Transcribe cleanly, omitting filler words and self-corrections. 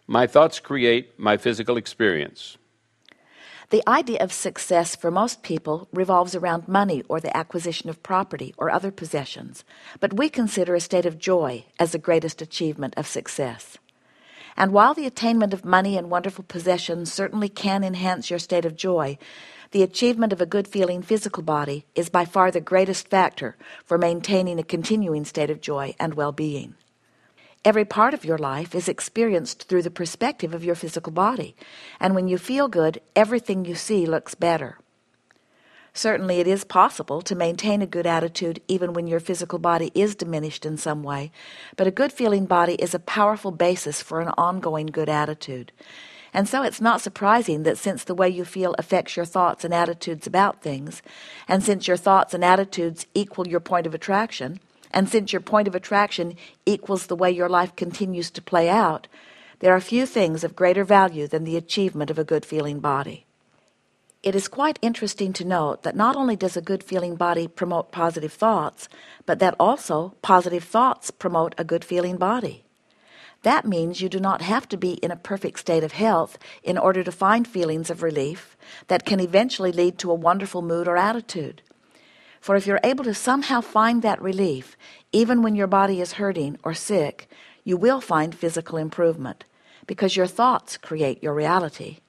My thoughts create my physical experience. The idea of success for most people revolves around money or the acquisition of property or other possessions, but we consider a state of joy as the greatest achievement of success. And while the attainment of money and wonderful possessions certainly can enhance your state of joy, the achievement of a good-feeling physical body is by far the greatest factor for maintaining a continuing state of joy and well-being. Every part of your life is experienced through the perspective of your physical body, and when you feel good, everything you see looks better. Certainly it is possible to maintain a good attitude even when your physical body is diminished in some way, but a good-feeling body is a powerful basis for an ongoing good attitude. And so it's not surprising that since the way you feel affects your thoughts and attitudes about things, and since your thoughts and attitudes equal your point of attraction, and since your point of attraction equals the way your life continues to play out, there are few things of greater value than the achievement of a good-feeling body. It is quite interesting to note that not only does a good-feeling body promote positive thoughts, but that also positive thoughts promote a good-feeling body. That means you do not have to be in a perfect state of health in order to find feelings of relief that can eventually lead to a wonderful mood or attitude. For if you're able to somehow find that relief, even when your body is hurting or sick, you will find physical improvement, because your thoughts create your reality.